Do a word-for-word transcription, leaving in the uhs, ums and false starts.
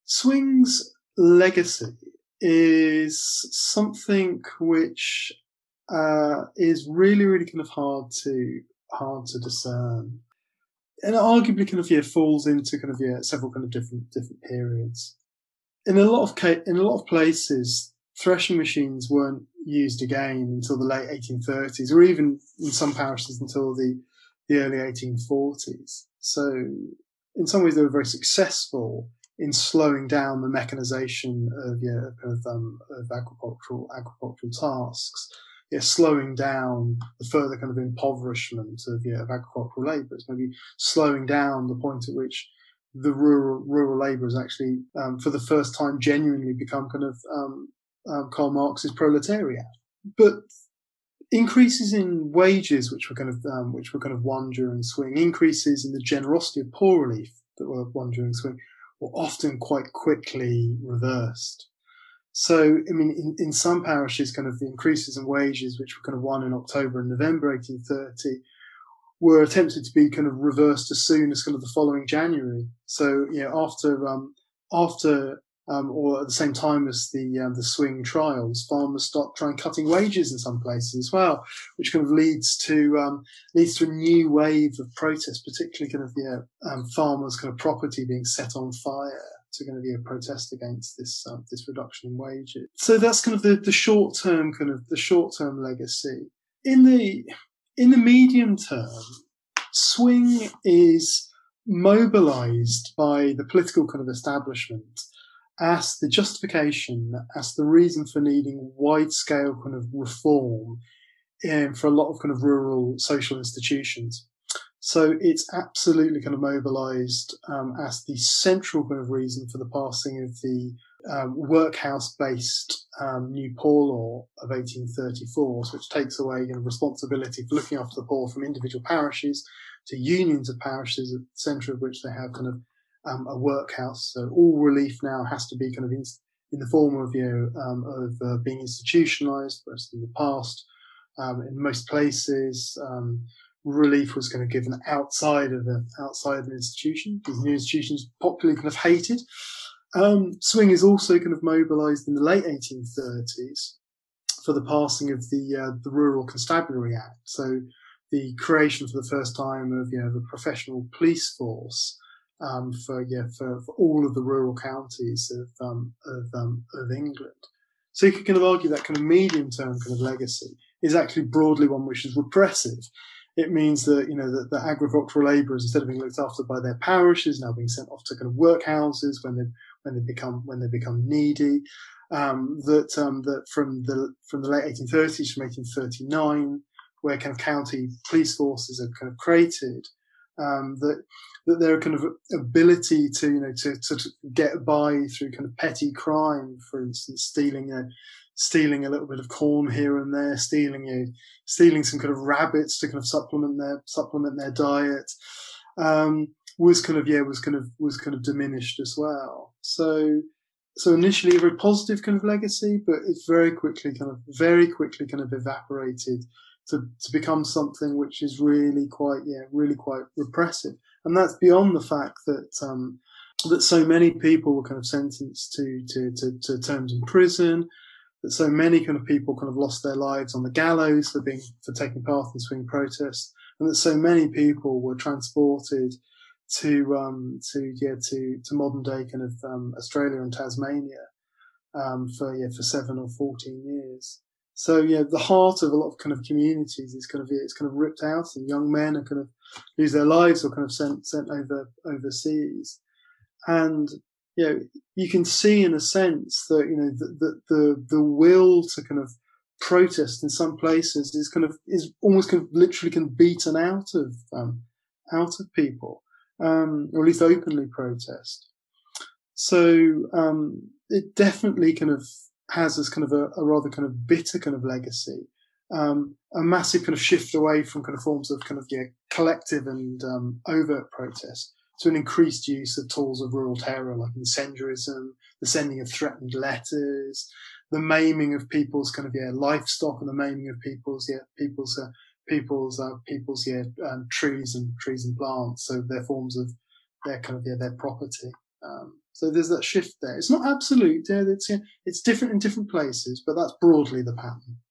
Swing's legacy is something which uh, is really, really kind of hard to hard to discern, and arguably kind of yeah falls into kind of yeah several kind of different different periods. In a lot of ca- in a lot of places, threshing machines weren't used again until the late eighteen thirties, or even in some parishes until the the early eighteen forties. So, in some ways, they were very successful in slowing down the mechanization of yeah of, um, of agricultural agricultural tasks. Yeah, slowing down the further kind of impoverishment of yeah of agricultural labourers, maybe slowing down the point at which the rural rural labourers actually, um, for the first time, genuinely become kind of um, um, Karl Marx's proletariat. But increases in wages, which were kind of um, which were kind of won during swing, increases in the generosity of poor relief that were won during swing, were often quite quickly reversed. So, I mean, in, in some parishes, kind of the increases in wages, which were kind of won in October and November eighteen thirty, were attempted to be kind of reversed as soon as kind of the following January. So, you know, after um, after um, or at the same time as the um, the swing trials, farmers start trying cutting wages in some places as well, which kind of leads to um, leads to a new wave of protest, particularly kind of yeah, um, farmers' kind of property being set on fire to going to be a protest against this um, this reduction in wages. So that's kind of the, the short term kind of the short term legacy. In the in the medium term, swing is mobilized by the political kind of establishment as the justification, as the reason for needing wide scale kind of reform um, for a lot of kind of rural social institutions. So it's absolutely kind of mobilized um, as the central kind of reason for the passing of the um, workhouse-based um, New Poor Law of eighteen thirty-four, which takes away you know, responsibility for looking after the poor from individual parishes to unions of parishes, at the centre of which they have kind of um, a workhouse. So all relief now has to be kind of in, in the form of you know um, of uh, being institutionalised, whereas in the past, um, in most places. Um, relief was kind of given outside of a, outside of an institution. These new institutions popularly kind of hated. Um, swing is also kind of mobilised in the late eighteen thirties for the passing of the uh, the Rural Constabulary Act. So the creation for the first time of you know the professional police force um, for yeah for, for all of the rural counties of um, of um, of England. So you could kind of argue that kind of medium term kind of legacy is actually broadly one which is repressive. It means that you know that the agricultural labourers, instead of being looked after by their parishes, now being sent off to kind of workhouses when they when they become when they become needy. Um, that um, that from the from the late eighteen thirties, from eighteen thirty-nine, where kind of county police forces are kind of created, um, that that their kind of ability to you know to, to get by through kind of petty crime, for instance, stealing a stealing a little bit of corn here and there, stealing you know, stealing some kind of rabbits to kind of supplement their supplement their diet, um, was kind of yeah was kind of was kind of diminished as well. So. So initially a very positive kind of legacy, but it's very quickly kind of very quickly kind of evaporated to, to become something which is really quite yeah really quite repressive, and that's beyond the fact that um, that so many people were kind of sentenced to, to to to terms in prison, that so many kind of people kind of lost their lives on the gallows for being for taking part in swing protests, and that so many people were transported to um to yeah to to modern day kind of um Australia and Tasmania um for yeah for seven or fourteen years. So yeah, the heart of a lot of kind of communities is kind of yeah, it's kind of ripped out, and young men are kind of lose their lives or kind of sent sent over overseas. And you know you can see in a sense that you know the the the, the will to kind of protest in some places is kind of is almost kind of literally kind of beaten out of um out of people. Um, or at least openly protest. So um, it definitely kind of has this kind of a, a rather kind of bitter kind of legacy, um, a massive kind of shift away from kind of forms of kind of yeah, collective and um, overt protest to an increased use of tools of rural terror like incendiarism, the sending of threatened letters, the maiming of people's kind of yeah livestock, and the maiming of people's yeah people's uh, people's uh, people's yeah um, trees and trees and plants, so they're forms of their kind of yeah their property. Um, so there's that shift there. It's not absolute. Yeah, it's yeah, it's different in different places, but that's broadly the pattern.